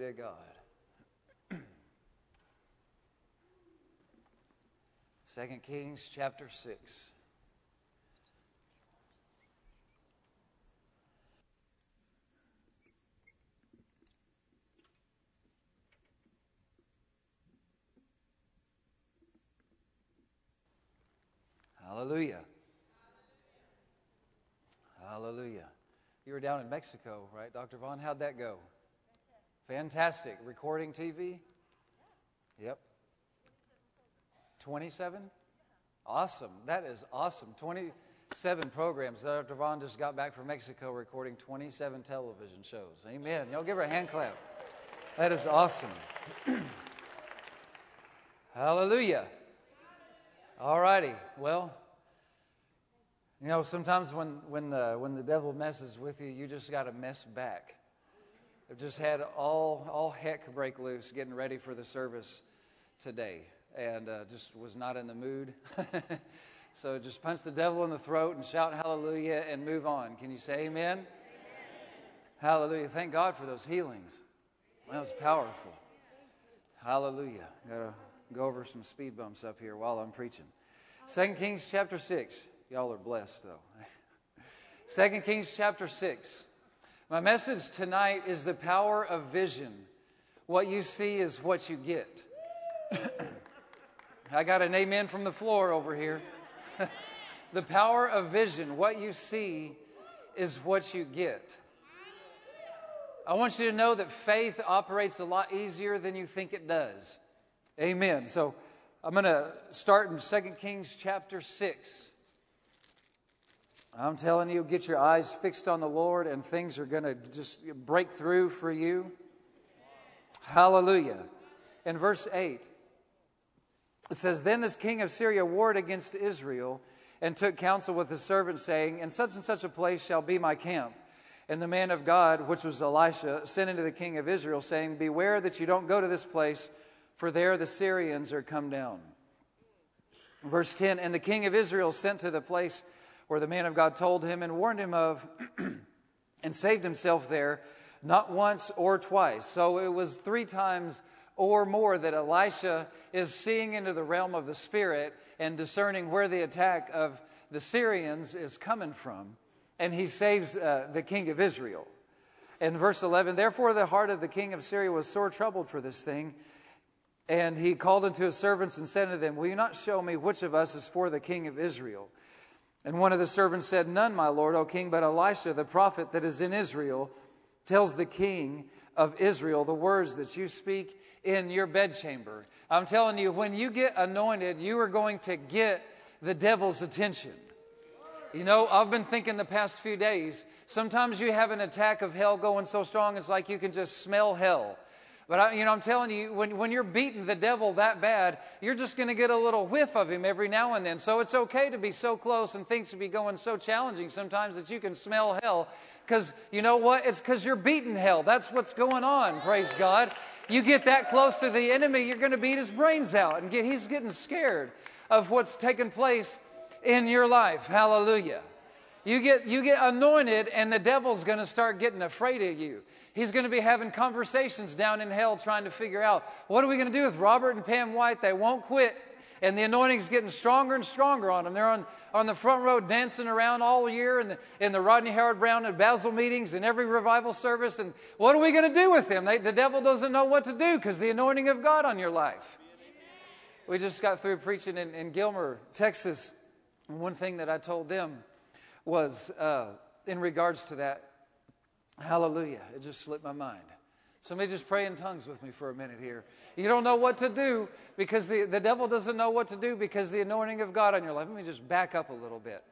to God. 2 Kings chapter 6. Hallelujah. Hallelujah. You were down in Mexico, right, Dr. Vaughn? How'd that go? Fantastic. Recording TV? Yep. 27? Awesome. That is awesome. 27 programs. Dr. Vaughn just got back from Mexico recording 27 television shows. Amen. Y'all give her a hand clap. That is awesome. Hallelujah. All righty. Well, you know, sometimes when the devil messes with you, you just got to mess back. I've just had all heck break loose getting ready for the service today, and just was not in the mood. So just punch the devil in the throat and shout hallelujah and move on. Can you say amen? Amen. Hallelujah. Thank God for those healings. That was powerful. Hallelujah. Got to go over some speed bumps up here while I'm preaching. 2 Kings chapter 6. Y'all are blessed, though. 2 Kings chapter 6. My message tonight is the power of vision. What you see is what you get. I got an amen from the floor over here. The power of vision. What you see is what you get. I want you to know that faith operates a lot easier than you think it does. Amen. So I'm going to start in 2 Kings chapter 6. I'm telling you, get your eyes fixed on the Lord and things are going to just break through for you. Hallelujah. In verse 8, it says, Then this king of Syria warred against Israel and took counsel with his servants, saying, In such and such a place shall be my camp. And the man of God, which was Elisha, sent unto the king of Israel, saying, Beware that you don't go to this place, for there the Syrians are come down. Verse 10, And the king of Israel sent to the place where the man of God told him and warned him of, and saved himself there, not once or twice. So it was 3 times or more that Elisha is seeing into the realm of the Spirit and discerning where the attack of the Syrians is coming from. And he saves the king of Israel. In verse 11, Therefore the heart of the king of Syria was sore troubled for this thing. And he called unto his servants and said unto them, Will you not show me which of us is for the king of Israel? And one of the servants said, None, my lord, O king, but Elisha, the prophet that is in Israel, tells the king of Israel the words that you speak in your bedchamber. I'm telling you, when you get anointed, you are going to get the devil's attention. You know, I've been thinking the past few days, sometimes you have an attack of hell going so strong, it's like you can just smell hell. But I'm telling you, when you're beating the devil that bad, you're just going to get a little whiff of him every now and then. So it's okay to be so close and things to be going so challenging sometimes that you can smell hell. Because you know what? It's because you're beating hell. That's what's going on, praise God. You get that close to the enemy, you're going to beat his brains out. And he's getting scared of what's taking place in your life. Hallelujah. You get anointed and the devil's going to start getting afraid of you. He's going to be having conversations down in hell trying to figure out, what are we going to do with Robert and Pam White? They won't quit. And the anointing's getting stronger and stronger on them. They're on the front row dancing around all year in the Rodney Howard Brown and Basil meetings and every revival service. And what are we going to do with them? The devil doesn't know what to do because the anointing of God on your life. We just got through preaching in Gilmer, Texas. And one thing that I told them was in regards to that, hallelujah, it just slipped my mind. Somebody just pray in tongues with me for a minute here. You don't know what to do because the devil doesn't know what to do because the anointing of God on your life. Let me just back up a little bit.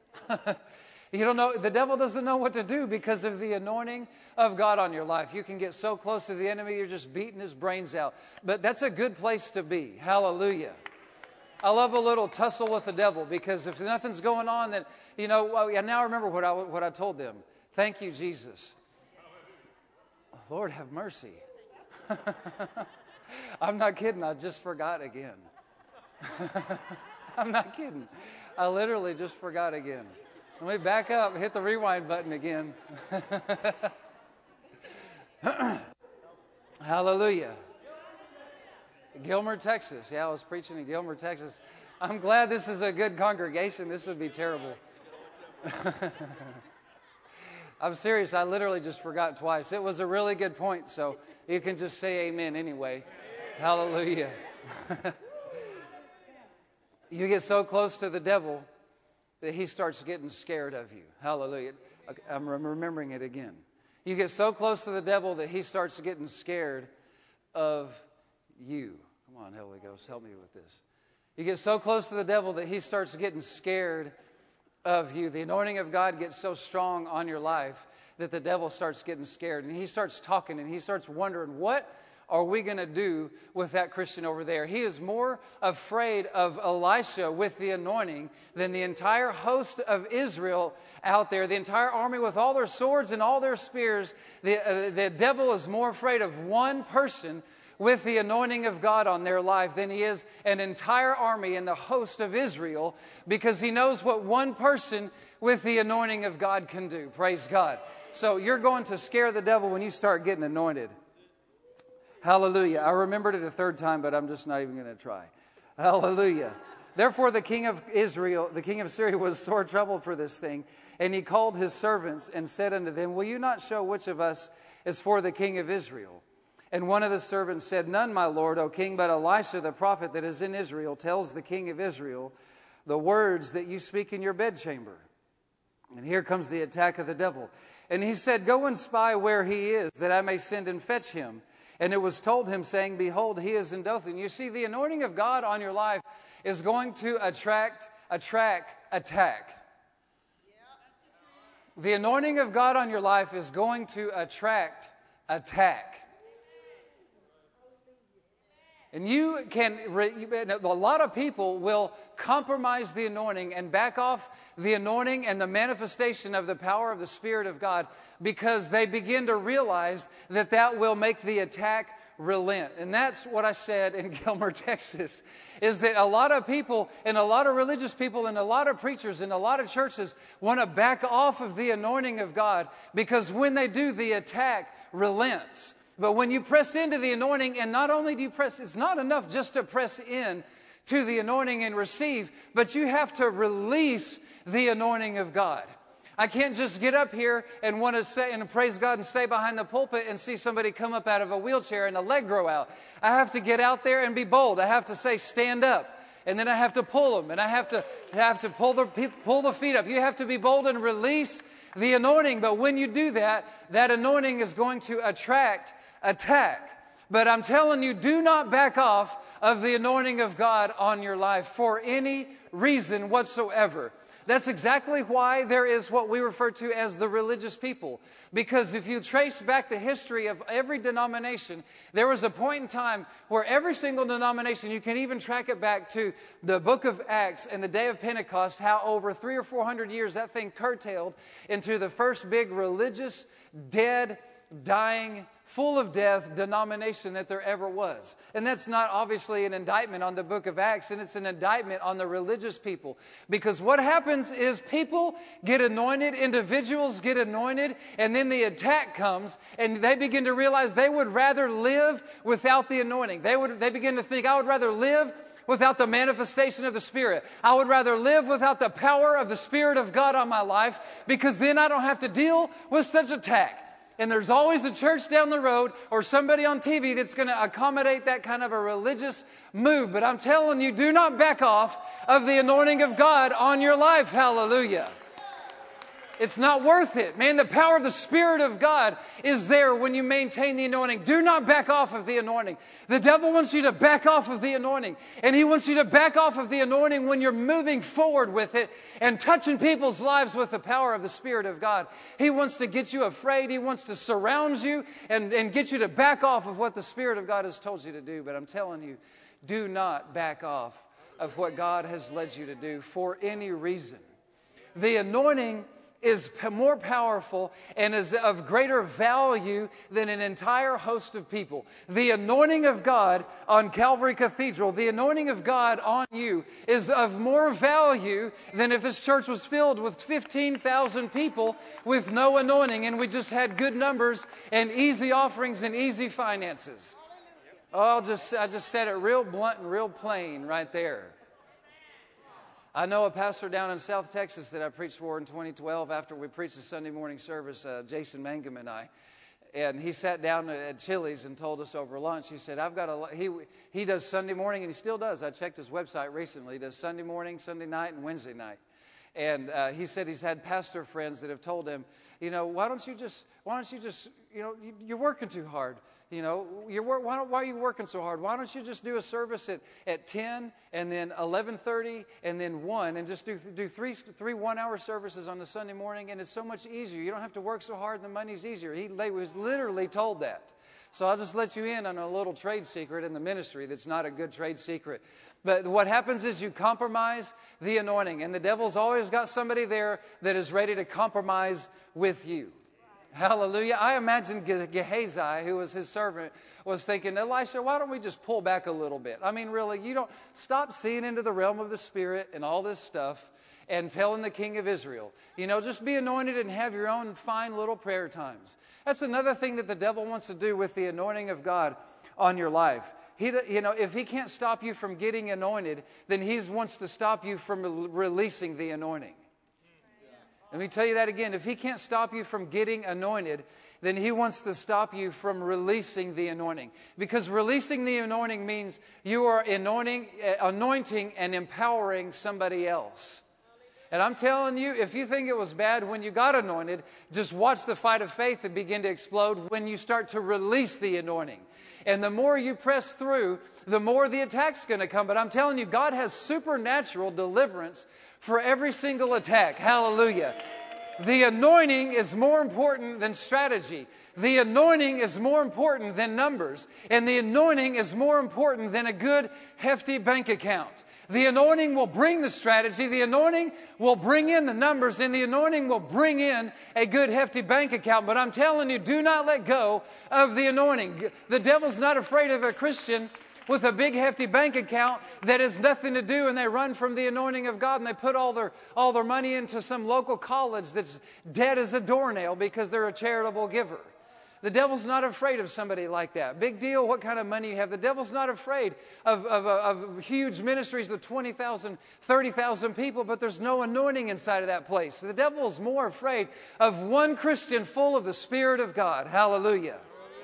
You don't know, the devil doesn't know what to do because of the anointing of God on your life. You can get so close to the enemy, you're just beating his brains out. But that's a good place to be. Hallelujah. I love a little tussle with the devil because if nothing's going on, then, now I remember what I told them. Thank you, Jesus. Lord, have mercy. I'm not kidding. I just forgot again. I'm not kidding. I literally just forgot again. Let me back up, hit the rewind button again. Hallelujah. Gilmer, Texas. Yeah, I was preaching in Gilmer, Texas. I'm glad this is a good congregation. This would be terrible. I'm serious. I literally just forgot twice. It was a really good point, so you can just say amen anyway. Hallelujah. You get so close to the devil that he starts getting scared of you. Hallelujah. I'm remembering it again. You get so close to the devil that he starts getting scared of you. Come on, Holy Ghost, help me with this. You get so close to the devil that he starts getting scared of you. The anointing of God gets so strong on your life that the devil starts getting scared. And he starts talking and he starts wondering, what are we going to do with that Christian over there? He is more afraid of Elisha with the anointing than the entire host of Israel out there, the entire army with all their swords and all their spears. The devil is more afraid of one person with the anointing of God on their life than he is an entire army and the host of Israel, because he knows what one person with the anointing of God can do. Praise God. So you're going to scare the devil when you start getting anointed. Hallelujah. I remembered it a third time, but I'm just not even going to try. Hallelujah. Therefore, the king of Syria was sore troubled for this thing. And he called his servants and said unto them, will you not show which of us is for the king of Israel? And one of the servants said, none, my lord, O king, but Elisha the prophet that is in Israel tells the king of Israel the words that you speak in your bedchamber. And here comes the attack of the devil. And he said, go and spy where he is, that I may send and fetch him. And it was told him, saying, behold, he is in Dothan. You see, the anointing of God on your life is going to attract attack. The anointing of God on your life is going to attract attack. And a lot of people will compromise the anointing and back off the anointing and the manifestation of the power of the Spirit of God because they begin to realize that will make the attack relent. And that's what I said in Gilmer, Texas, is that a lot of people and a lot of religious people and a lot of preachers and a lot of churches want to back off of the anointing of God because when they do, the attack relents. But when you press into the anointing, and not only do you press, it's not enough just to press in to the anointing and receive, but you have to release the anointing of God. I can't just get up here and want to say and praise God and stay behind the pulpit and see somebody come up out of a wheelchair and a leg grow out. I have to get out there and be bold. I have to say, stand up. And then I have to pull them. And I have to pull the feet up. You have to be bold and release the anointing. But when you do that, that anointing is going to attract attack. But I'm telling you, do not back off of the anointing of God on your life for any reason whatsoever. That's exactly why there is what we refer to as the religious people. Because if you trace back the history of every denomination, there was a point in time where every single denomination, you can even track it back to the book of Acts and the day of Pentecost, how over 300 or 400 years that thing curtailed into the first big religious, dead, dying, full of death denomination that there ever was. And that's not obviously an indictment on the book of Acts, and it's an indictment on the religious people. Because what happens is people get anointed, individuals get anointed, and then the attack comes, and they begin to realize they would rather live without the anointing. They begin to think, I would rather live without the manifestation of the Spirit. I would rather live without the power of the Spirit of God on my life, because then I don't have to deal with such attack. And there's always a church down the road or somebody on TV that's going to accommodate that kind of a religious move. But I'm telling you, do not back off of the anointing of God on your life. Hallelujah. It's not worth it. Man, the power of the Spirit of God is there when you maintain the anointing. Do not back off of the anointing. The devil wants you to back off of the anointing. And he wants you to back off of the anointing when you're moving forward with it and touching people's lives with the power of the Spirit of God. He wants to get you afraid. He wants to surround you and get you to back off of what the Spirit of God has told you to do. But I'm telling you, do not back off of what God has led you to do for any reason. The anointing is more powerful and is of greater value than an entire host of people. The anointing of God on Calvary Cathedral, the anointing of God on you is of more value than if this church was filled with 15,000 people with no anointing and we just had good numbers and easy offerings and easy finances. Oh, I just said it real blunt and real plain right there. I know a pastor down in South Texas that I preached for in 2012 after we preached the Sunday morning service, Jason Mangum and I. And he sat down at Chili's and told us over lunch, he said, he does Sunday morning, and he still does. I checked his website recently. He does Sunday morning, Sunday night, and Wednesday night. And he said he's had pastor friends that have told him, why don't you just, you're working too hard. Why are you working so hard? Why don't you just do a service at 10 and then 11:30 and then 1 and just do three 1-hour services on the Sunday morning, and it's so much easier. You don't have to work so hard and the money's easier. He was literally told that. So I'll just let you in on a little trade secret in the ministry that's not a good trade secret. But what happens is you compromise the anointing, and the devil's always got somebody there that is ready to compromise with you. Hallelujah. I imagine Gehazi, who was his servant, was thinking, Elisha, why don't we just pull back a little bit? I mean, really, you don't stop seeing into the realm of the Spirit and all this stuff and telling the king of Israel. Just be anointed and have your own fine little prayer times. That's another thing that the devil wants to do with the anointing of God on your life. If he can't stop you from getting anointed, then he wants to stop you from releasing the anointing. Let me tell you that again. If he can't stop you from getting anointed, then he wants to stop you from releasing the anointing. Because releasing the anointing means you are anointing and empowering somebody else. And I'm telling you, if you think it was bad when you got anointed, just watch the fight of faith and begin to explode when you start to release the anointing. And the more you press through, the more the attack's going to come. But I'm telling you, God has supernatural deliverance for every single attack. Hallelujah. The anointing is more important than strategy. The anointing is more important than numbers. And the anointing is more important than a good, hefty bank account. The anointing will bring the strategy. The anointing will bring in the numbers. And the anointing will bring in a good, hefty bank account. But I'm telling you, do not let go of the anointing. The devil's not afraid of a Christian with a big hefty bank account that has nothing to do, and they run from the anointing of God, and they put all their money into some local college that's dead as a doornail because they're a charitable giver. The devil's not afraid of somebody like that. Big deal what kind of money you have. The devil's not afraid of huge ministries with 20,000, 30,000 people, but there's no anointing inside of that place. The devil's more afraid of one Christian full of the Spirit of God. Hallelujah.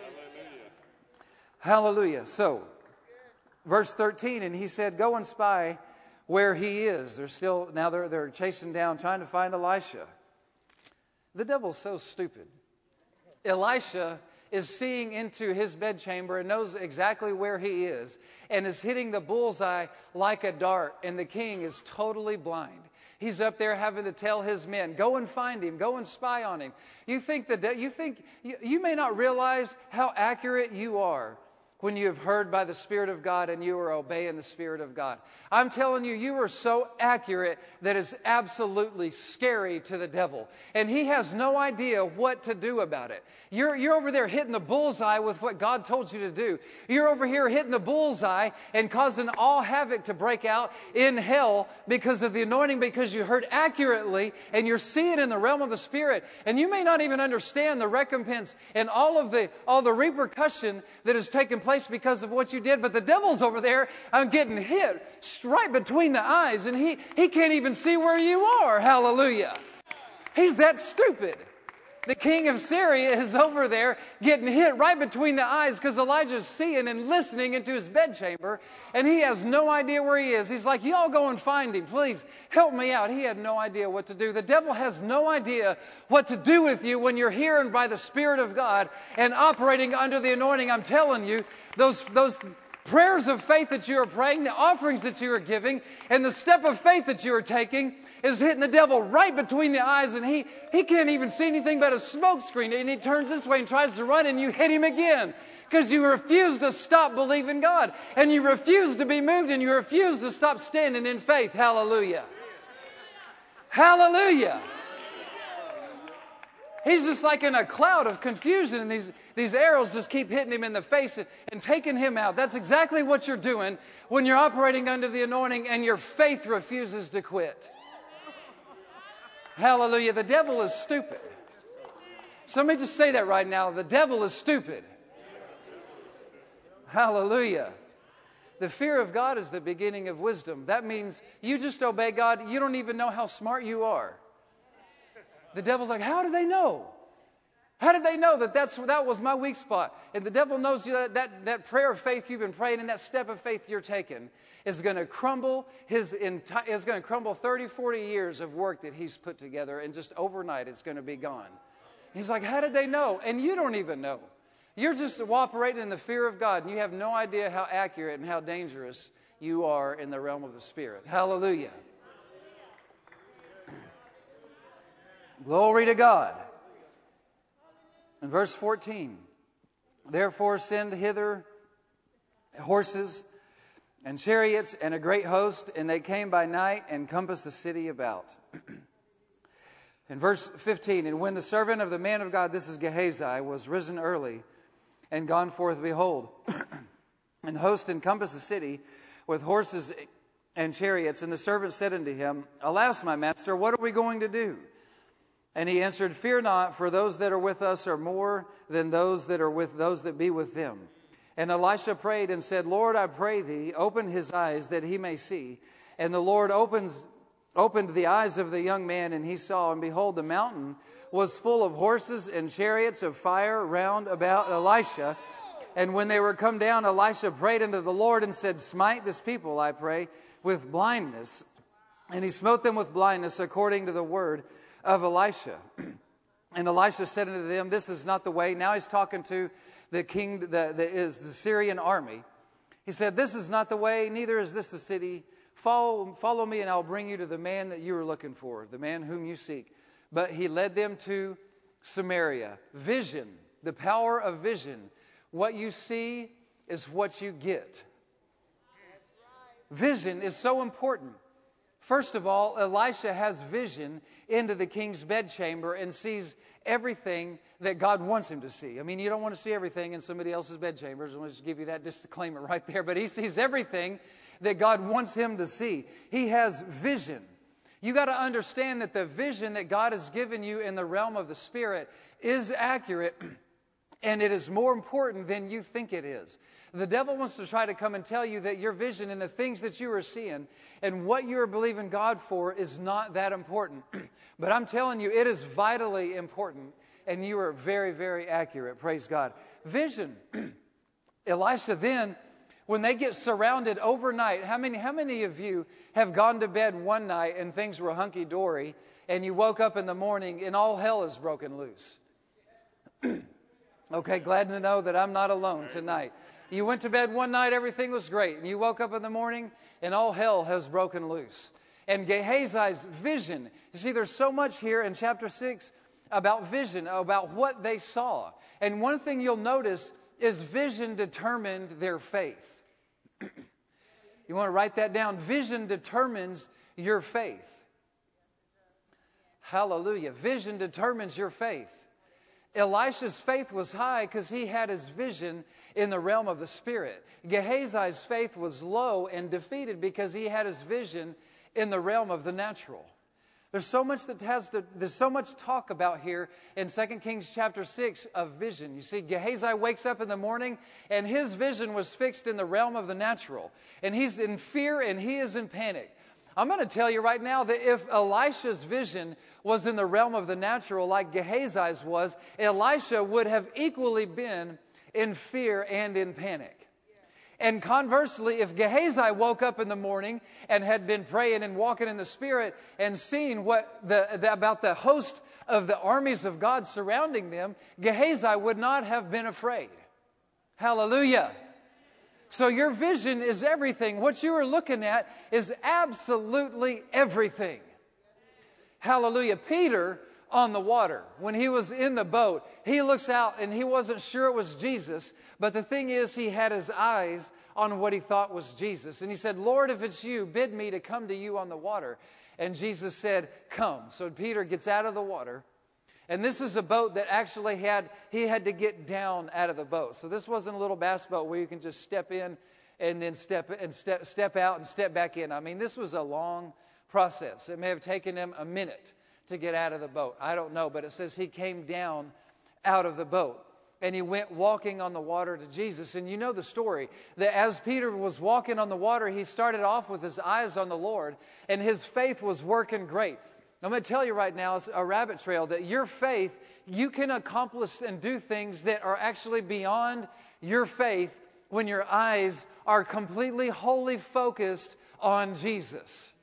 Hallelujah. So, verse 13, and he said, go and spy where he is. They're chasing down, trying to find Elisha. The devil's so stupid. Elisha is seeing into his bedchamber and knows exactly where he is and is hitting the bullseye like a dart, and the king is totally blind. He's up there having to tell his men, go and find him, go and spy on him. You may not realize how accurate you are when you have heard by the Spirit of God and you are obeying the Spirit of God. I'm telling you, you are so accurate that it's absolutely scary to the devil. And he has no idea what to do about it. You're over there hitting the bullseye with what God told you to do. You're over here hitting the bullseye and causing all havoc to break out in hell because of the anointing, because you heard accurately and you're seeing in the realm of the Spirit. And you may not even understand the recompense and all the repercussion that has taken place because of what you did. But the devil's over there getting hit right between the eyes, and he can't even see where you are. Hallelujah. He's that stupid. The king of Syria is over there getting hit right between the eyes because Elijah's seeing and listening into his bedchamber, and he has no idea where he is. He's like, y'all go and find him. Please help me out. He had no idea what to do. The devil has no idea what to do with you when you're hearing by the Spirit of God and operating under the anointing. I'm telling you, those prayers of faith that you are praying, the offerings that you are giving, and the step of faith that you are taking is hitting the devil right between the eyes, and he can't even see anything but a smoke screen, and he turns this way and tries to run, and you hit him again because you refuse to stop believing God, and you refuse to be moved, and you refuse to stop standing in faith. Hallelujah. Hallelujah. He's just like in a cloud of confusion, and these arrows just keep hitting him in the face and taking him out. That's exactly what you're doing when you're operating under the anointing and your faith refuses to quit. Hallelujah. The devil is stupid. So let me just say that right now. The devil is stupid. Hallelujah. The fear of God is the beginning of wisdom. That means you just obey God. You don't even know how smart you are. The devil's like, how do they know? How did they know that was my weak spot? And the devil knows that prayer of faith you've been praying and that step of faith you're taking is going to crumble is going to crumble 30, 40 years of work that he's put together, and just overnight it's going to be gone. He's like, how did they know? And you don't even know. You're just operating in the fear of God, and you have no idea how accurate and how dangerous you are in the realm of the Spirit. Hallelujah. Glory to God. In verse 14, therefore send hither horses and chariots and a great host, and they came by night and compassed the city about. In verse 15, and when the servant of the man of God, this is Gehazi, was risen early and gone forth, behold, and host encompassed the city with horses and chariots, and the servant said unto him, alas, my master, what are we going to do? And he answered, fear not, for those that are with us are more than those that are with those that be with them. And Elisha prayed and said, Lord, I pray thee, open his eyes that he may see. And the Lord opened the eyes of the young man, and he saw, and behold, the mountain was full of horses and chariots of fire round about Elisha. And when they were come down, Elisha prayed unto the Lord and said, smite this people, I pray, with blindness. And he smote them with blindness according to the word of Elisha. And Elisha said unto them, this is not the way. Now he's talking to the king, the Syrian army. He said, this is not the way, neither is this the city. Follow me, and I'll bring you to the man that you are looking for, the man whom you seek. But he led them to Samaria. Vision, the power of vision. What you see is what you get. Vision is so important. First of all, Elisha has vision into the king's bedchamber and sees everything that God wants him to see. I mean, you don't want to see everything in somebody else's bedchambers. I want to just give you that disclaimer right there. But he sees everything that God wants him to see. He has vision. You got to understand that the vision that God has given you in the realm of the Spirit is accurate, and it is more important than you think it is. The devil wants to try to come and tell you that your vision and the things that you are seeing and what you are believing God for is not that important. But I'm telling you, it is vitally important, and you are very, very accurate. Praise God. Vision. Elisha then, when they get surrounded overnight, how many of you have gone to bed one night and things were hunky-dory, and you woke up in the morning and all hell is broken loose? Okay, glad to know that I'm not alone tonight. You went to bed one night, everything was great, and you woke up in the morning and all hell has broken loose. And Gehazi's vision, you see, there's so much here in chapter 6 about vision, about what they saw. And one thing you'll notice is vision determined their faith. You want to write that down? Vision determines your faith. Hallelujah. Vision determines your faith. Elisha's faith was high because he had his vision in the realm of the Spirit. Gehazi's faith was low and defeated because he had his vision in the realm of the natural. There's so much there's so much talk about here in 2 Kings chapter 6 of vision. You see, Gehazi wakes up in the morning and his vision was fixed in the realm of the natural. And he's in fear and he is in panic. I'm going to tell you right now that if Elisha's vision was in the realm of the natural like Gehazi's was, Elisha would have equally been in fear and in panic. And conversely, if Gehazi woke up in the morning and had been praying and walking in the Spirit and seeing about the host of the armies of God surrounding them, Gehazi would not have been afraid. Hallelujah. So your vision is everything. What you are looking at is absolutely everything. Hallelujah. Peter on the water, when he was in the boat, he looks out and he wasn't sure it was Jesus. But the thing is, he had his eyes on what he thought was Jesus. And he said, Lord, if it's you, bid me to come to you on the water. And Jesus said, come. So Peter gets out of the water And this is a boat that actually he had to get down out of the boat. So this wasn't a little bass boat where you can just step in and then step out and step back in. I mean, this was a long process. It may have taken him a minute to get out of the boat. I don't know, but it says he came down out of the boat. And he went walking on the water to Jesus. And you know the story, that as Peter was walking on the water, he started off with his eyes on the Lord, and his faith was working great. I'm going to tell you right now, it's a rabbit trail, that your faith, you can accomplish and do things that are actually beyond your faith when your eyes are completely, wholly focused on Jesus.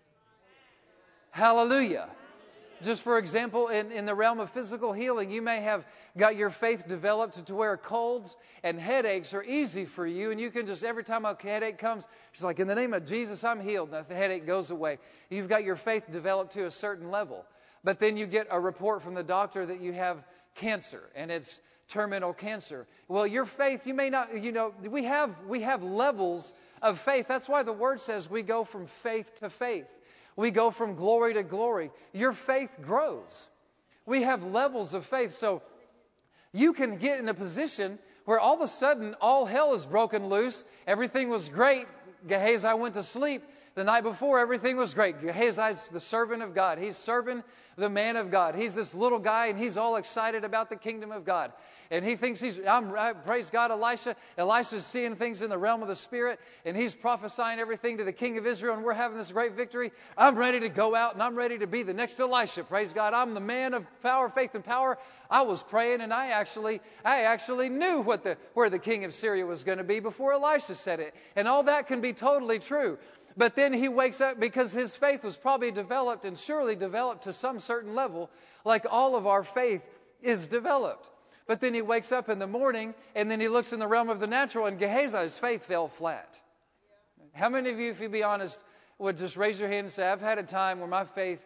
Hallelujah. Just for example, in the realm of physical healing, you may have got your faith developed to where colds and headaches are easy for you, and you can just, every time a headache comes, it's like, in the name of Jesus, I'm healed, and the headache goes away. You've got your faith developed to a certain level. But then you get a report from the doctor that you have cancer, and it's terminal cancer. Well, your faith, you may not, we have levels of faith. That's why the Word says we go from faith to faith. We go from glory to glory. Your faith grows. We have levels of faith. So you can get in a position where all of a sudden all hell is broken loose. Everything was great. Gehazi went to sleep. The night before, everything was great. Gehazi's the servant of God. He's serving the man of God. He's this little guy, and he's all excited about the kingdom of God. And he thinks praise God, Elisha. Elisha's seeing things in the realm of the Spirit, and he's prophesying everything to the king of Israel, and we're having this great victory. I'm ready to go out, and I'm ready to be the next Elisha. Praise God. I'm the man of power, faith, and power. I was praying, and I actually knew where the king of Syria was going to be before Elisha said it. And all that can be totally true. But then he wakes up because his faith was probably developed and surely developed to some certain level, like all of our faith is developed. But then he wakes up in the morning, and then he looks in the realm of the natural, and Gehazi's faith fell flat. How many of you, if you be honest, would just raise your hand and say, I've had a time where my faith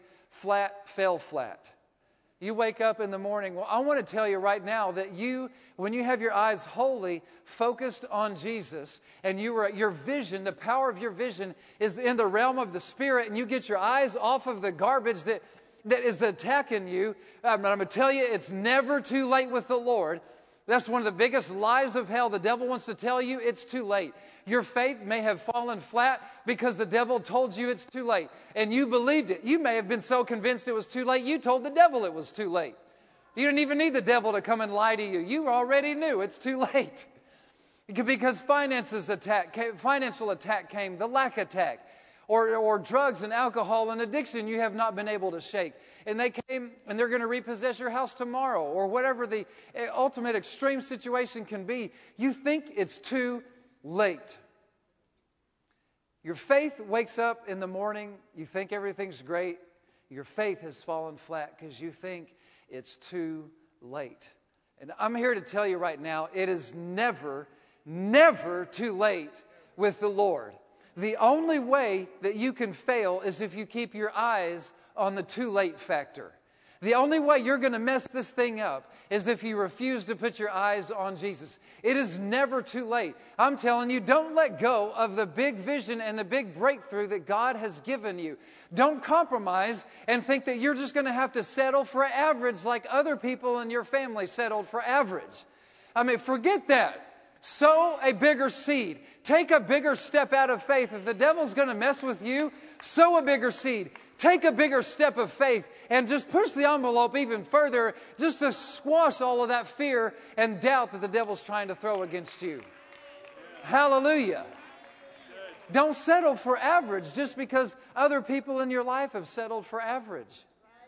fell flat? You wake up in the morning. Well, I want to tell you right now that when you have your eyes wholly focused on Jesus, and your vision, the power of your vision is in the realm of the Spirit, and you get your eyes off of the garbage that is attacking you, I'm going to tell you, it's never too late with the Lord. That's one of the biggest lies of hell. The devil wants to tell you it's too late. Your faith may have fallen flat because the devil told you it's too late. And you believed it. You may have been so convinced it was too late, you told the devil it was too late. You didn't even need the devil to come and lie to you. You already knew it's too late. Because financial attack came, the lack attack, or drugs and alcohol and addiction you have not been able to shake. And they came and they're going to repossess your house tomorrow, or whatever the ultimate extreme situation can be. You think it's too late. Your faith wakes up in the morning, you think everything's great. Your faith has fallen flat because you think it's too late. And I'm here to tell you right now, it is never too late with the Lord. The only way that you can fail is if you keep your eyes on the too late factor. The only way you're going to mess this thing up is if you refuse to put your eyes on Jesus. It is never too late. I'm telling you, don't let go of the big vision and the big breakthrough that God has given you. Don't compromise and think that you're just going to have to settle for average like other people in your family settled for average. I mean, forget that. Sow a bigger seed. Take a bigger step out of faith. If the devil's going to mess with you, sow a bigger seed. Take a bigger step of faith and just push the envelope even further just to squash all of that fear and doubt that the devil's trying to throw against you. Hallelujah. Don't settle for average just because other people in your life have settled for average.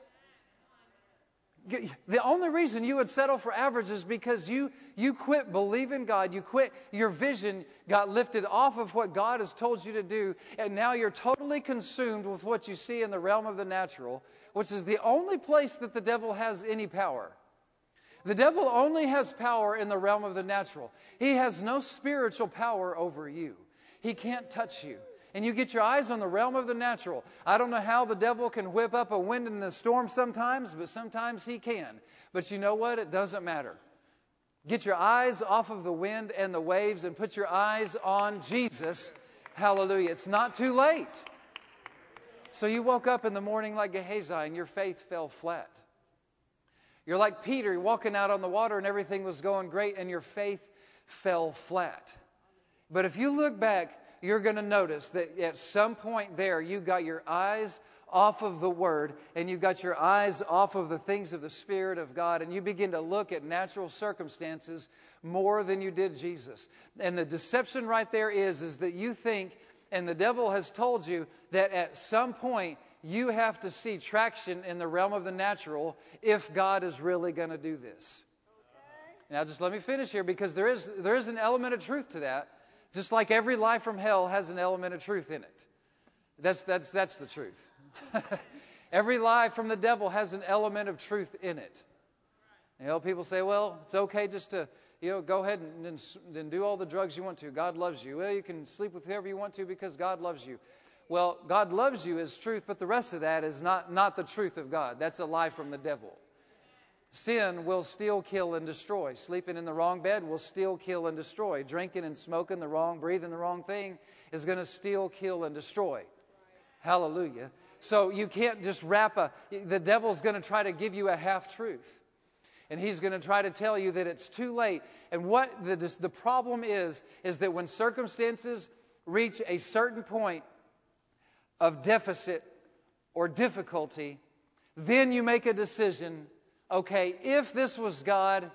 The only reason you would settle for average is because you quit believing God. You quit, your vision got lifted off of what God has told you to do, and now you're totally consumed with what you see in the realm of the natural, which is the only place that the devil has any power. The devil only has power in the realm of the natural. He has no spiritual power over you. He can't touch you. And you get your eyes on the realm of the natural. I don't know how the devil can whip up a wind in the storm sometimes, but sometimes he can. But you know what? It doesn't matter. Get your eyes off of the wind and the waves and put your eyes on Jesus. Hallelujah. It's not too late. So you woke up in the morning like Gehazi and your faith fell flat. You're like Peter, you're walking out on the water and everything was going great and your faith fell flat. But if you look back, you're going to notice that at some point there, you got your eyes off of the Word and you got your eyes off of the things of the Spirit of God, and you begin to look at natural circumstances more than you did Jesus. And the deception right there is that you think, and the devil has told you, that at some point you have to see traction in the realm of the natural if God is really going to do this. Okay. Now just let me finish here, because there is an element of truth to that. Just like every lie from hell has an element of truth in it. That's the truth. Every lie from the devil has an element of truth in it. You know, people say, well, it's okay just to, go ahead and do all the drugs you want to. God loves you. Well, you can sleep with whoever you want to because God loves you. Well, God loves you is truth, but the rest of that is not the truth of God. That's a lie from the devil. Sin will steal, kill, and destroy. Sleeping in the wrong bed will steal, kill, and destroy. Drinking and smoking breathing the wrong thing is going to steal, kill, and destroy. Hallelujah. So you can't just the devil's going to try to give you a half-truth. And he's going to try to tell you that it's too late. And what the problem is that when circumstances reach a certain point of deficit or difficulty, then you make a decision, okay, if this was God,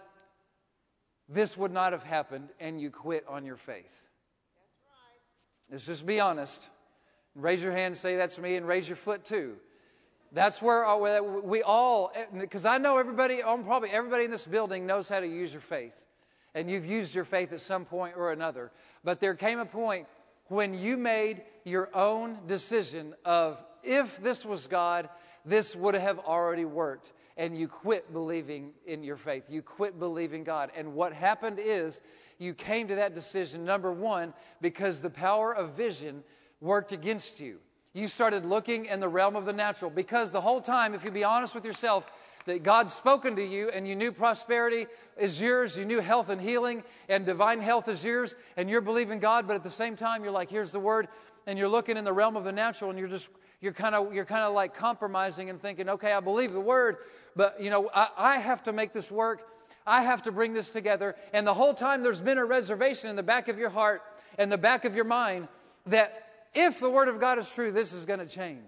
this would not have happened, and you quit on your faith. That's right. Let's just be honest. Raise your hand and say that's me, and raise your foot too. That's where we all, because I know probably everybody in this building knows how to use your faith. And you've used your faith at some point or another. But there came a point when you made your own decision of, if this was God, this would have already worked. And you quit believing in your faith. You quit believing God. And what happened is you came to that decision, number one, because the power of vision worked against you. You started looking in the realm of the natural, because the whole time, if you be honest with yourself, that God's spoken to you and you knew prosperity is yours, you knew health and healing and divine health is yours, and you're believing God, but at the same time you're like, here's the word, and you're looking in the realm of the natural, and you're kind of like compromising and thinking, okay, I believe the word, but I have to make this work. I have to bring this together. And the whole time there's been a reservation in the back of your heart and the back of your mind that if the Word of God is true, this is going to change.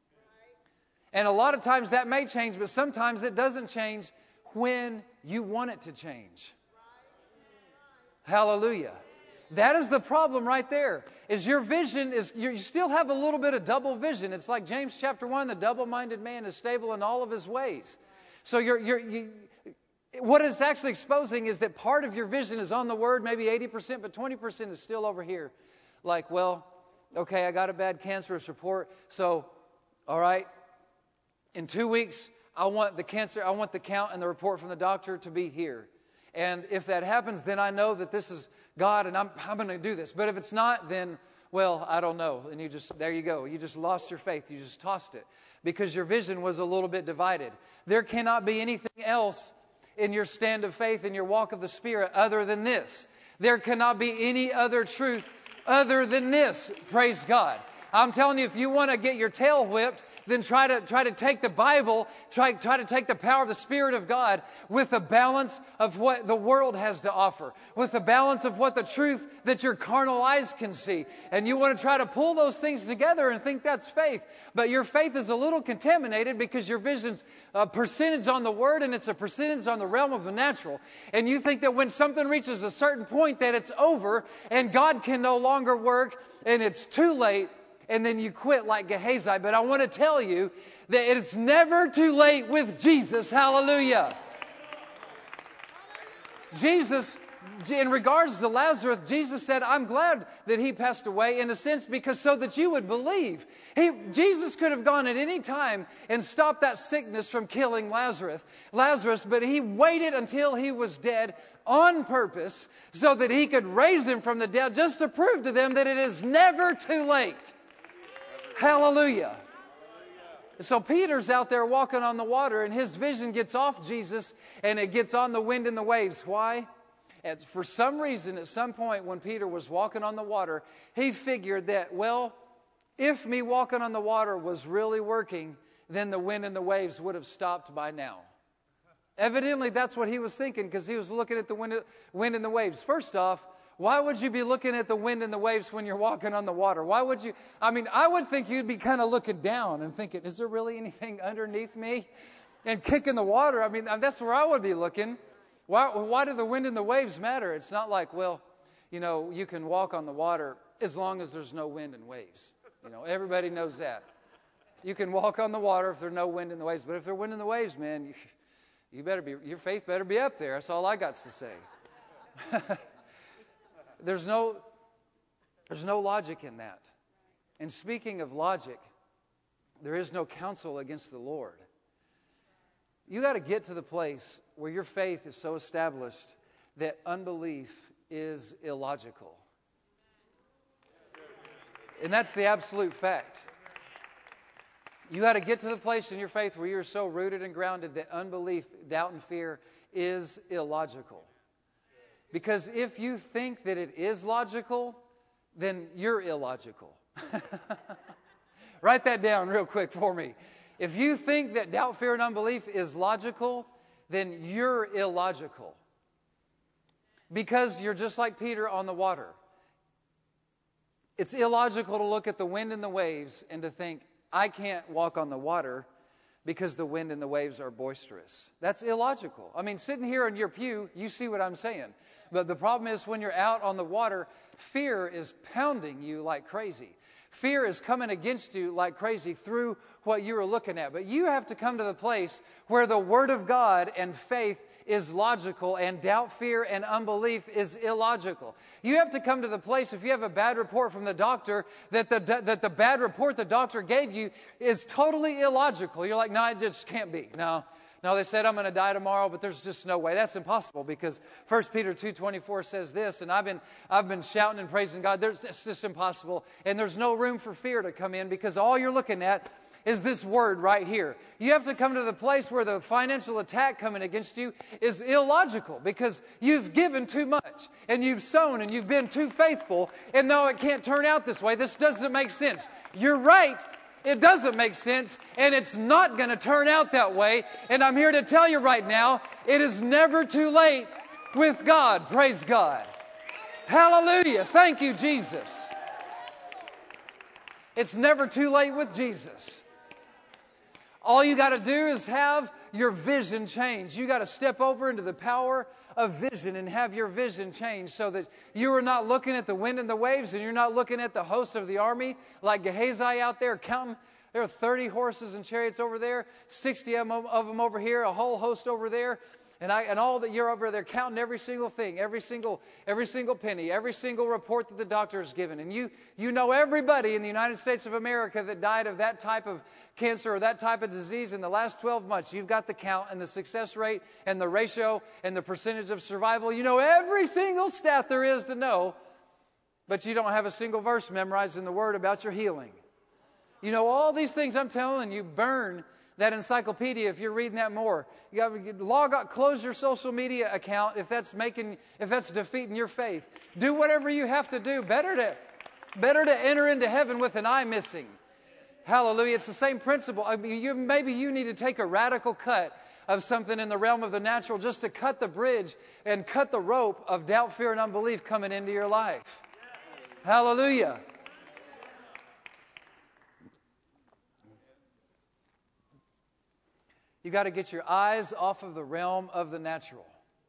And a lot of times that may change, but sometimes it doesn't change when you want it to change. Hallelujah. That is the problem right there. Is your vision you still have a little bit of double vision. It's like James chapter 1, the double-minded man is stable in all of his ways. So what it's actually exposing is that part of your vision is on the Word, maybe 80%, but 20% is still over here. Like, well, okay, I got a bad cancerous report, so, all right, in 2 weeks, I want the count and the report from the doctor to be here. And if that happens, then I know that this is God and I'm going to do this. But if it's not, then, well, I don't know. And there you go. You just lost your faith. You just tossed it because your vision was a little bit divided. There cannot be anything else in your stand of faith, in your walk of the Spirit, other than this. There cannot be any other truth other than this. Praise God. I'm telling you, if you want to get your tail whipped, then try to take the Bible, try to take the power of the Spirit of God with the balance of what the world has to offer, with the balance of what the truth that your carnal eyes can see. And you want to try to pull those things together and think that's faith. But your faith is a little contaminated because your vision's a percentage on the Word and it's a percentage on the realm of the natural. And you think that when something reaches a certain point that it's over and God can no longer work and it's too late, and then you quit like Gehazi. But I want to tell you that it's never too late with Jesus. Hallelujah. Jesus, in regards to Lazarus, Jesus said, I'm glad that he passed away, in a sense, because so that you would believe. Jesus could have gone at any time and stopped that sickness from killing Lazarus, but he waited until he was dead on purpose so that he could raise him from the dead, just to prove to them that it is never too late. Hallelujah. So Peter's out there walking on the water and his vision gets off Jesus and it gets on the wind and the waves. Why? For some reason, at some point when Peter was walking on the water, he figured that, well, if me walking on the water was really working, then the wind and the waves would have stopped by now. Evidently, that's what he was thinking because he was looking at the wind and the waves. First off, why would you be looking at the wind and the waves when you're walking on the water? Why would you? I mean, I would think you'd be kind of looking down and thinking, is there really anything underneath me? And kicking the water. I mean, that's where I would be looking. Why do the wind and the waves matter? It's not like, well, you can walk on the water as long as there's no wind and waves. Everybody knows that. You can walk on the water if there's no wind in the waves. But if there's wind in the waves, man, your faith better be up there. That's all I got to say. There's no logic in that. And speaking of logic, there is no counsel against the Lord. You got to get to the place where your faith is so established that unbelief is illogical. And that's the absolute fact. You got to get to the place in your faith where you're so rooted and grounded that unbelief, doubt, and fear is illogical. Because if you think that it is logical, then you're illogical. Write that down real quick for me. If you think that doubt, fear, and unbelief is logical, then you're illogical. Because you're just like Peter on the water. It's illogical to look at the wind and the waves and to think, I can't walk on the water because the wind and the waves are boisterous. That's illogical. I mean, sitting here in your pew, you see what I'm saying. But the problem is when you're out on the water, fear is pounding you like crazy. Fear is coming against you like crazy through what you are looking at. But you have to come to the place where the Word of God and faith is logical and doubt, fear, and unbelief is illogical. You have to come to the place, if you have a bad report from the doctor, that the bad report the doctor gave you is totally illogical. You're like, no, it just can't be. No, they said I'm going to die tomorrow, but there's just no way. That's impossible because 1 Peter 2:24 says this, and I've been shouting and praising God. It's just impossible, and there's no room for fear to come in because all you're looking at is this word right here. You have to come to the place where the financial attack coming against you is illogical because you've given too much and you've sown and you've been too faithful, and no, it can't turn out this way. This doesn't make sense. You're right. It doesn't make sense, and it's not going to turn out that way. And I'm here to tell you right now, it is never too late with God. Praise God. Hallelujah. Thank you, Jesus. It's never too late with Jesus. All you got to do is have your vision change. You got to step over into the power of vision and have your vision change so that you are not looking at the wind and the waves and you're not looking at the host of the army like Gehazi out there counting. There are 30 horses and chariots over there, 60 of them over here, a whole host over there. And all that you're over there counting every single thing, every single penny, every single report that the doctor has given. And you know everybody in the United States of America that died of that type of cancer or that type of disease in the last 12 months. You've got the count and the success rate and the ratio and the percentage of survival. You know every single stat there is to know, but you don't have a single verse memorized in the Word about your healing. You know all these things I'm telling you, burn that encyclopedia if you're reading that more. You got to log out, close your social media account if that's defeating your faith. Do whatever you have to do. Better to enter into heaven with an eye missing. Hallelujah. It's the same principle. I mean, maybe you need to take a radical cut of something in the realm of the natural just to cut the bridge and cut the rope of doubt, fear, and unbelief coming into your life. Hallelujah. You got to get your eyes off of the realm of the natural.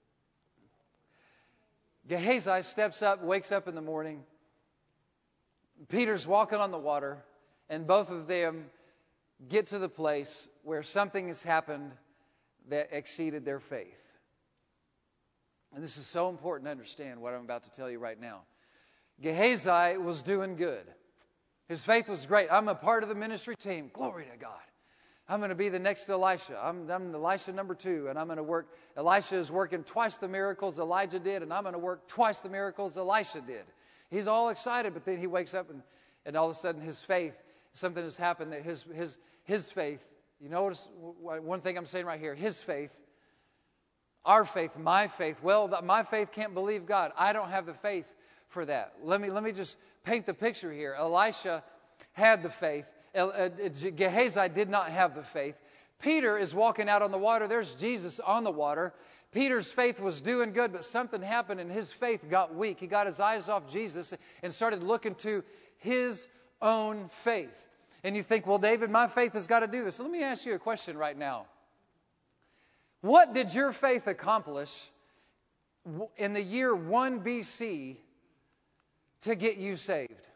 Gehazi steps up, wakes up in the morning. Peter's walking on the water, and both of them get to the place where something has happened that exceeded their faith. And this is so important to understand what I'm about to tell you right now. Gehazi was doing good. His faith was great. I'm a part of the ministry team. Glory to God. I'm going to be the next Elisha. I'm Elisha number 2, and I'm going to work. Elisha is working twice the miracles Elijah did, and I'm going to work twice the miracles Elisha did. He's all excited, but then he wakes up, and all of a sudden his faith, something has happened that his faith, you notice one thing I'm saying right here, his faith, our faith, my faith, well, my faith can't believe God. I don't have the faith for that. Let me just paint the picture here. Elisha had the faith. Gehazi did not have the faith. Peter is walking out on the water. There's Jesus on the water. Peter's faith was doing good, but something happened and his faith got weak. He got his eyes off Jesus and started looking to his own faith. And you think, well, David, my faith has got to do this. So let me ask you a question right now. What did your faith accomplish in the year 1 BC to get you saved?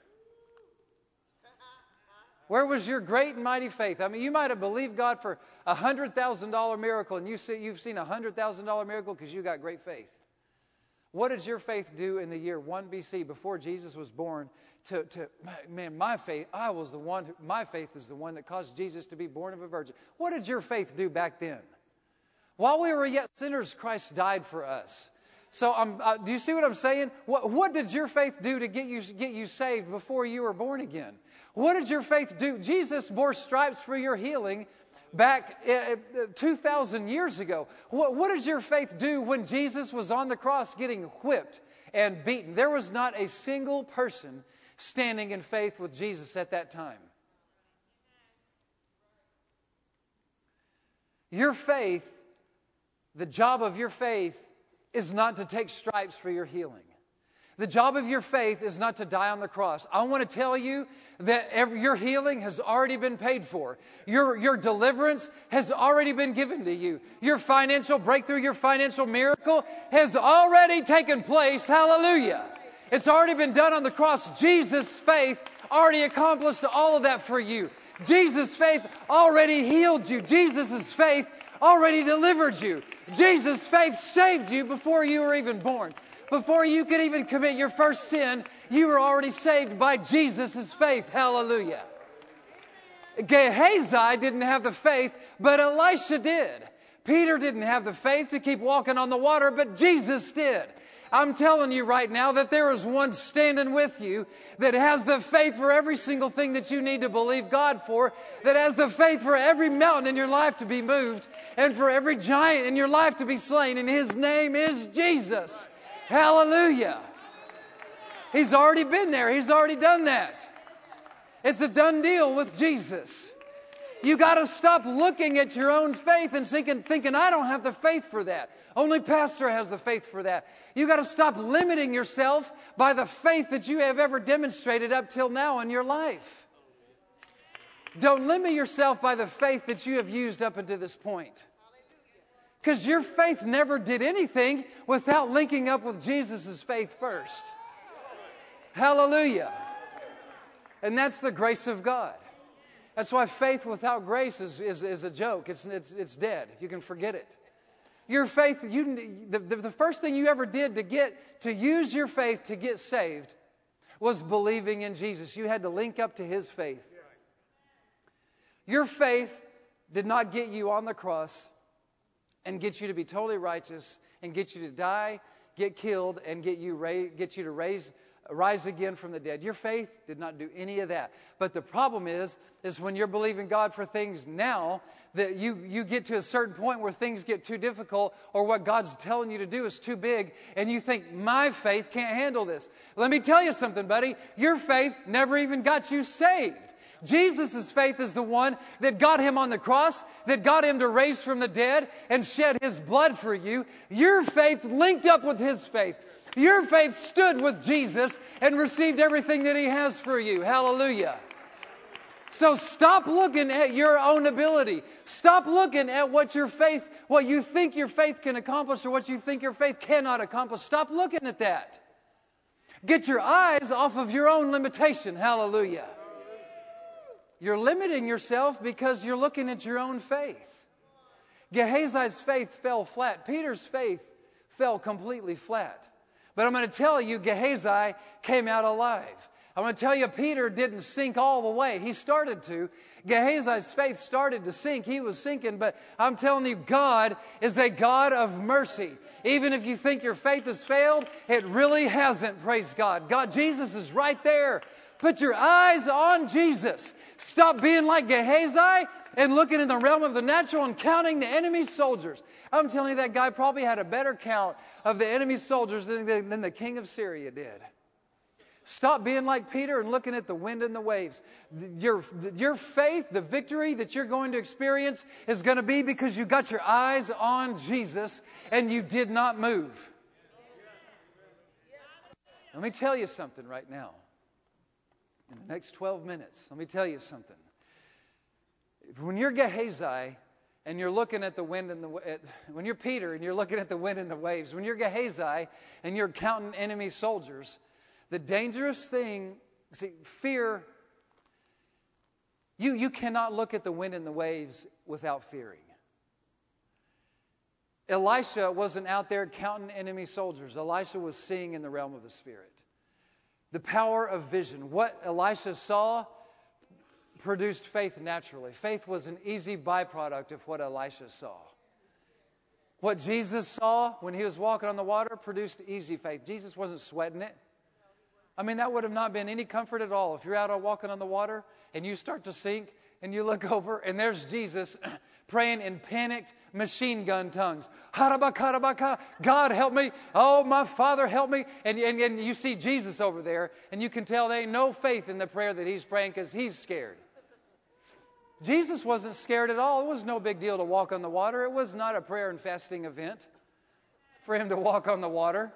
Where was your great and mighty faith? I mean, you might have believed God for a $100,000 miracle, and you've seen a $100,000 miracle because you got great faith. What did your faith do in the year 1 BC before Jesus was born? My faith, my faith is the one that caused Jesus to be born of a virgin. What did your faith do back then? While we were yet sinners, Christ died for us. So do you see what I'm saying? What did your faith do to get you saved before you were born again? What did your faith do? Jesus bore stripes for your healing back 2,000 years ago. What did your faith do when Jesus was on the cross getting whipped and beaten? There was not a single person standing in faith with Jesus at that time. Your faith, the job of your faith is not to take stripes for your healing. The job of your faith is not to die on the cross. I want to tell you that your healing has already been paid for. Your deliverance has already been given to you. Your financial breakthrough, your financial miracle has already taken place. Hallelujah. It's already been done on the cross. Jesus' faith already accomplished all of that for you. Jesus' faith already healed you. Jesus' faith already delivered you. Jesus' faith saved you before you were even born. Before you could even commit your first sin, you were already saved by Jesus' faith. Hallelujah. Gehazi didn't have the faith, but Elisha did. Peter didn't have the faith to keep walking on the water, but Jesus did. I'm telling you right now that there is one standing with you that has the faith for every single thing that you need to believe God for, that has the faith for every mountain in your life to be moved and for every giant in your life to be slain, and His name is Jesus. Hallelujah. He's already been there. He's already done that. It's a done deal with Jesus. You got to stop looking at your own faith and thinking, I don't have the faith for that. Only pastor has the faith for that. You got to stop limiting yourself by the faith that you have ever demonstrated up till now in your life. Don't limit yourself by the faith that you have used up until this point. Because your faith never did anything without linking up with Jesus' faith first. Hallelujah. And that's the grace of God. That's why faith without grace is a joke. It's dead. You can forget it. Your faith, the first thing you ever did to use your faith to get saved was believing in Jesus. You had to link up to His faith. Your faith did not get you on the cross and get you to be totally righteous and get you to die, get killed, and get you to rise again from the dead. Your faith did not do any of that. But the problem is when you're believing God for things now, that you get to a certain point where things get too difficult or what God's telling you to do is too big, and you think, my faith can't handle this. Let me tell you something, buddy. Your faith never even got you saved. Jesus' faith is the one that got Him on the cross, that got Him to raise from the dead and shed His blood for you. Your faith linked up with His faith. Your faith stood with Jesus and received everything that He has for you. Hallelujah. So stop looking at your own ability. Stop looking at what you think your faith can accomplish or what you think your faith cannot accomplish. Stop looking at that. Get your eyes off of your own limitation. Hallelujah. You're limiting yourself because you're looking at your own faith. Gehazi's faith fell flat. Peter's faith fell completely flat. But I'm going to tell you, Gehazi came out alive. I'm going to tell you, Peter didn't sink all the way. He started to. Gehazi's faith started to sink. He was sinking, but I'm telling you, God is a God of mercy. Even if you think your faith has failed, it really hasn't, praise God. Jesus is right there. Put your eyes on Jesus. Stop being like Gehazi and looking in the realm of the natural and counting the enemy's soldiers. I'm telling you, that guy probably had a better count of the enemy's soldiers than the king of Syria did. Stop being like Peter and looking at the wind and the waves. Your faith, the victory that you're going to experience is going to be because you got your eyes on Jesus and you did not move. Let me tell you something right now. In the next 12 minutes, let me tell you something. When you're Gehazi and you're looking at the wind and when you're Peter and you're looking at the wind and the waves, when you're Gehazi and you're counting enemy soldiers, the dangerous thing, see, fear, you cannot look at the wind and the waves without fearing. Elisha wasn't out there counting enemy soldiers. Elisha was seeing in the realm of the Spirit. The power of vision. What Elisha saw produced faith naturally. Faith was an easy byproduct of what Elisha saw. What Jesus saw when he was walking on the water produced easy faith. Jesus wasn't sweating it. I mean, that would have not been any comfort at all. If you're out walking on the water and you start to sink and you look over and there's Jesus praying in panicked machine gun tongues. God help me. Oh, my Father help me. And you see Jesus over there and you can tell there ain't no faith in the prayer that he's praying because he's scared. Jesus wasn't scared at all. It was no big deal to walk on the water. It was not a prayer and fasting event for him to walk on the water.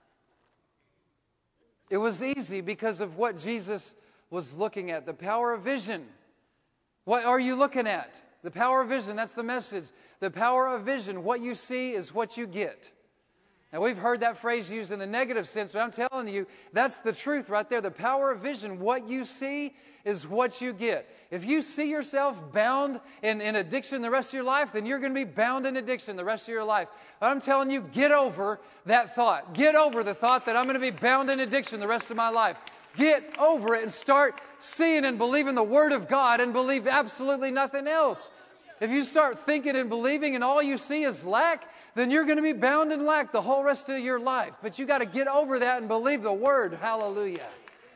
It was easy because of what Jesus was looking at, the power of vision. What are you looking at? The power of vision, that's the message. The power of vision, what you see is what you get. Now, we've heard that phrase used in the negative sense, but I'm telling you, that's the truth right there. The power of vision, what you see is what you get. If you see yourself bound in addiction the rest of your life, then you're going to be bound in addiction the rest of your life. But I'm telling you, get over that thought. Get over the thought that I'm going to be bound in addiction the rest of my life. Get over it and start seeing and believing the Word of God and believe absolutely nothing else. If you start thinking and believing and all you see is lack, then you're going to be bound in lack the whole rest of your life. But you got to get over that and believe the Word. Hallelujah.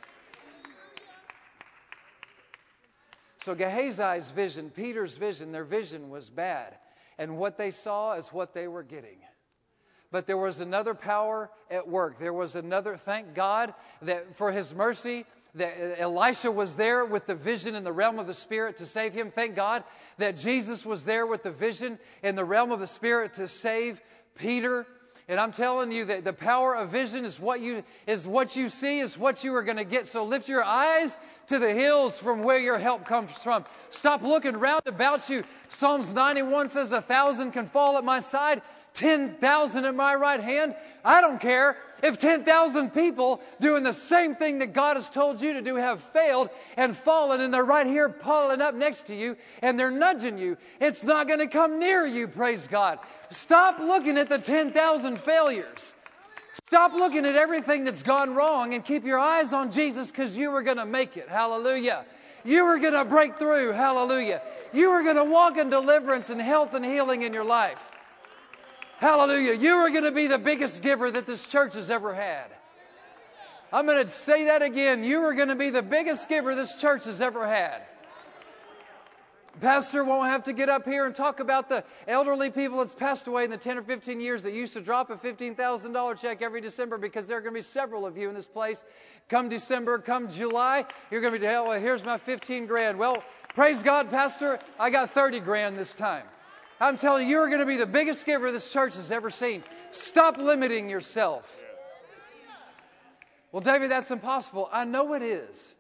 So Gehazi's vision, Peter's vision, their vision was bad. And what they saw is what they were getting. But there was another power at work. There was another, thank God that for His mercy, that Elisha was there with the vision in the realm of the Spirit to save him. Thank God that Jesus was there with the vision in the realm of the Spirit to save Peter. And I'm telling you that the power of vision is what you see, is what you are going to get. So lift your eyes to the hills from where your help comes from. Stop looking round about you. Psalms 91 says 1,000 can fall at my side, 10,000 at my right hand. I don't care if 10,000 people doing the same thing that God has told you to do have failed and fallen, and they're right here pulling up next to you and they're nudging you. It's not going to come near you, praise God. Stop looking at the 10,000 failures. Stop looking at everything that's gone wrong and keep your eyes on Jesus, because you were going to make it. Hallelujah. You were going to break through. Hallelujah. You were going to walk in deliverance and health and healing in your life. Hallelujah. You are going to be the biggest giver that this church has ever had. I'm going to say that again. You are going to be the biggest giver this church has ever had. Pastor won't have to get up here and talk about the elderly people that's passed away in the 10 or 15 years that used to drop a $15,000 check every December, because there are going to be several of you in this place. Come December, come July, you're going to be, well, here's my 15 grand. Well, praise God, Pastor, I got 30 grand this time. I'm telling you, you're going to be the biggest giver this church has ever seen. Stop limiting yourself. Well, David, that's impossible. I know it is,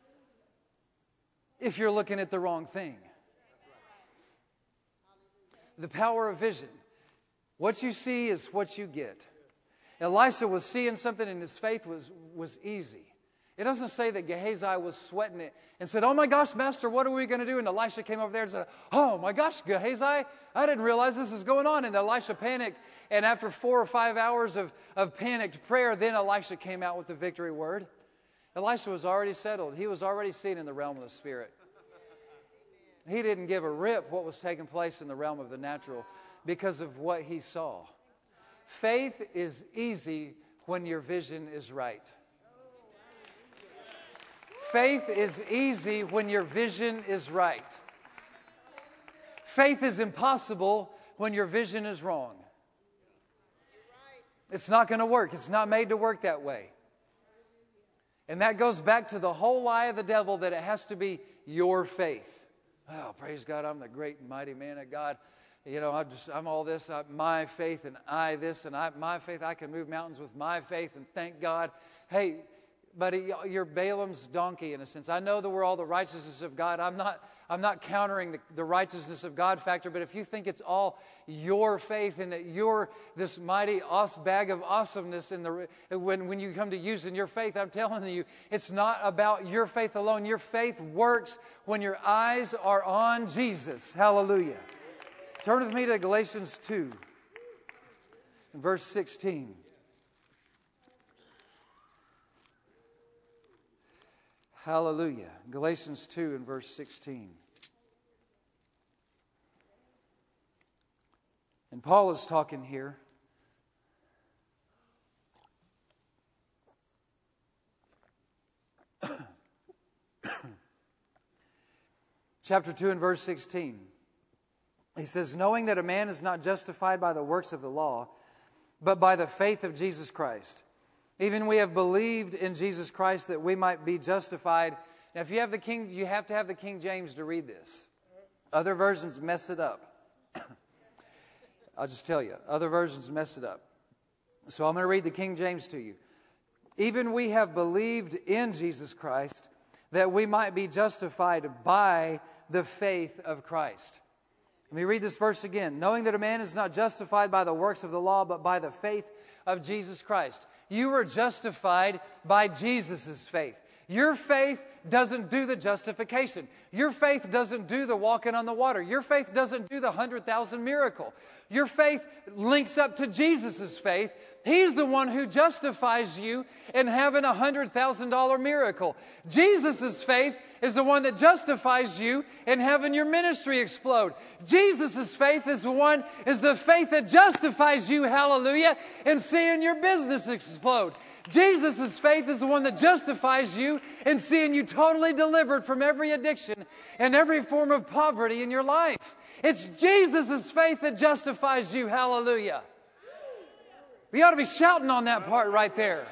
if you're looking at the wrong thing. The power of vision. What you see is what you get. Elisha was seeing something and his faith was easy. It doesn't say that Gehazi was sweating it and said, oh my gosh, Master, what are we going to do? And Elisha came over there and said, oh my gosh, Gehazi, I didn't realize this is going on. And Elisha panicked. And after 4 or 5 hours of panicked prayer, then Elisha came out with the victory word. Elisha was already settled. He was already seen in the realm of the Spirit. He didn't give a rip what was taking place in the realm of the natural because of what he saw. Faith is easy when your vision is right. Faith is easy when your vision is right. Faith is impossible when your vision is wrong. It's not going to work. It's not made to work that way. And that goes back to the whole lie of the devil that it has to be your faith. Oh, praise God, I'm the great and mighty man of God. You know, I'm all this, my faith, and I this, and my faith, I can move mountains with my faith, and thank God. Hey, buddy, you're Balaam's donkey in a sense. I know that we're all the righteousness of God. I'm not countering the righteousness of God factor, but if you think it's all your faith and that you're this mighty bag of awesomeness when you come to using your faith, I'm telling you, it's not about your faith alone. Your faith works when your eyes are on Jesus. Hallelujah. Turn with me to Galatians 2, verse 16. Hallelujah. Galatians 2 and verse 16. And Paul is talking here. Chapter 2 and verse 16. He says, knowing that a man is not justified by the works of the law, but by the faith of Jesus Christ. Even we have believed in Jesus Christ that we might be justified. Now, if you have you have to have the King James to read this. Other versions mess it up. I'll just tell you, other versions mess it up. So I'm going to read the King James to you. Even we have believed in Jesus Christ that we might be justified by the faith of Christ. Let me read this verse again. Knowing that a man is not justified by the works of the law, but by the faith of Jesus Christ. You are justified by Jesus' faith. Your faith doesn't do the justification. Your faith doesn't do the walking on the water. Your faith doesn't do the 100,000 miracle. Your faith links up to Jesus' faith. He's the one who justifies you in having a $100,000 miracle. Jesus' faith is the one that justifies you in having your ministry explode. Jesus' faith is the faith that justifies you, hallelujah, in seeing your business explode. Jesus' faith is the one that justifies you in seeing you totally delivered from every addiction and every form of poverty in your life. It's Jesus' faith that justifies you, hallelujah. We ought to be shouting on that part right there.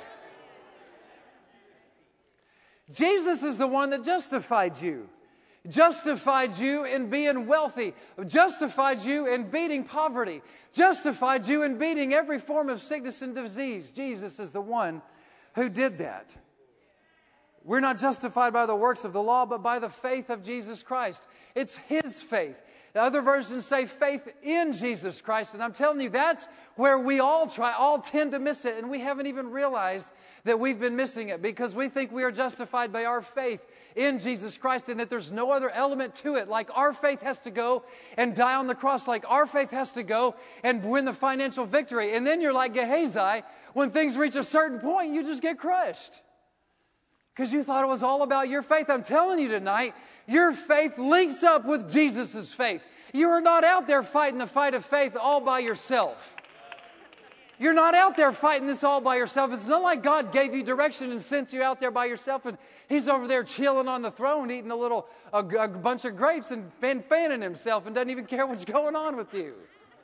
Jesus is the one that justified you. Justified you in being wealthy. Justified you in beating poverty. Justified you in beating every form of sickness and disease. Jesus is the one who did that. We're not justified by the works of the law, but by the faith of Jesus Christ. It's His faith. The other versions say faith in Jesus Christ. And I'm telling you, that's where we all tend to miss it. And we haven't even realized that we've been missing it because we think we are justified by our faith in Jesus Christ and that there's no other element to it. Like our faith has to go and die on the cross. Like our faith has to go and win the financial victory. And then you're like Gehazi. When things reach a certain point, you just get crushed. Because you thought it was all about your faith. I'm telling you tonight, your faith links up with Jesus' faith. You are not out there fighting the fight of faith all by yourself. You're not out there fighting this all by yourself. It's not like God gave you direction and sent you out there by yourself and He's over there chilling on the throne eating a bunch of grapes and fanning himself and doesn't even care what's going on with you.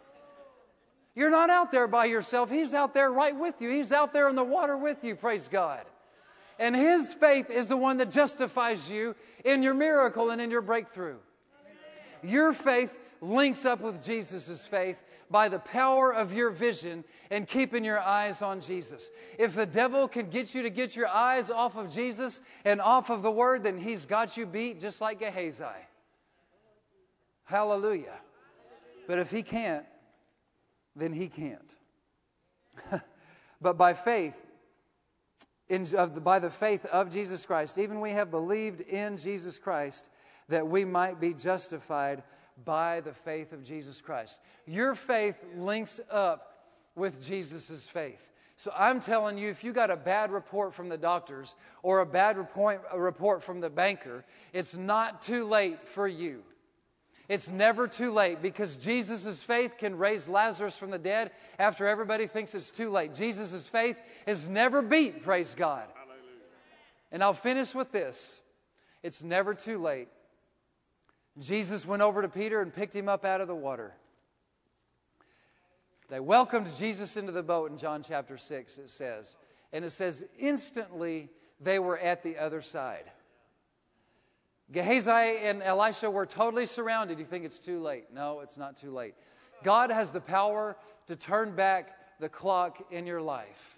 You're not out there by yourself. He's out there right with you. He's out there in the water with you, praise God. And His faith is the one that justifies you in your miracle and in your breakthrough. Your faith links up with Jesus' faith by the power of your vision and keeping your eyes on Jesus. If the devil can get you to get your eyes off of Jesus and off of the Word, then he's got you beat just like Gehazi. Hallelujah. But if he can't, then he can't. But by faith, by the faith of Jesus Christ, even we have believed in Jesus Christ that we might be justified by the faith of Jesus Christ. Your faith links up with Jesus' faith. So I'm telling you, if you got a bad report from the doctors or a bad report from the banker, it's not too late for you. It's never too late because Jesus' faith can raise Lazarus from the dead after everybody thinks it's too late. Jesus' faith is never beat, praise God. Hallelujah. And I'll finish with this. It's never too late. Jesus went over to Peter and picked him up out of the water. They welcomed Jesus into the boat in John chapter 6, it says. And it says, instantly they were at the other side. Gehazi and Elisha were totally surrounded. You think it's too late? No, it's not too late. God has the power to turn back the clock in your life.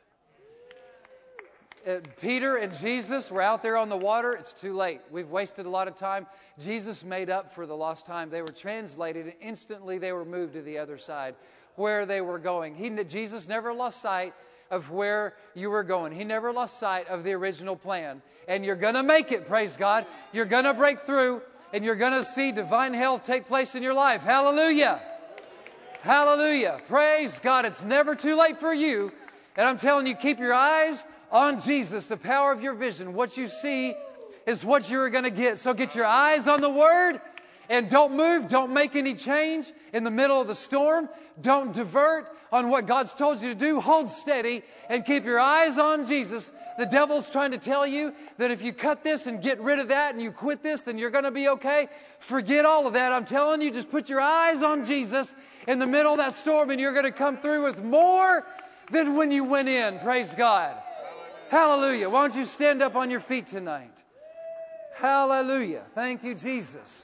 Peter and Jesus were out there on the water. It's too late. We've wasted a lot of time. Jesus made up for the lost time. They were translated, and instantly they were moved to the other side where they were going. Jesus never lost sight of where you were going. He never lost sight of the original plan. And you're going to make it, praise God. You're going to break through, and you're going to see divine health take place in your life. Hallelujah. Hallelujah. Praise God. It's never too late for you. And I'm telling you, keep your eyes on Jesus, the power of your vision. What you see is what you're going to get. So get your eyes on the Word and don't move. Don't make any change in the middle of the storm. Don't divert on what God's told you to do. Hold steady and keep your eyes on Jesus. The devil's trying to tell you that if you cut this and get rid of that and you quit this, then you're going to be okay. Forget all of that. I'm telling you, just put your eyes on Jesus in the middle of that storm and you're going to come through with more than when you went in. Praise God. Hallelujah. Why don't you stand up on your feet tonight? Hallelujah. Thank you, Jesus.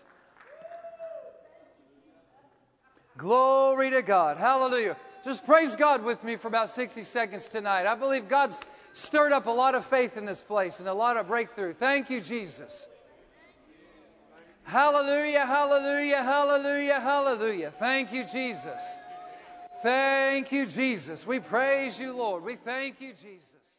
Glory to God. Hallelujah. Just praise God with me for about 60 seconds tonight. I believe God's stirred up a lot of faith in this place and a lot of breakthrough. Thank you, Jesus. Hallelujah, hallelujah, hallelujah, hallelujah. Thank you, Jesus. Thank you, Jesus. We praise you, Lord. We thank you, Jesus.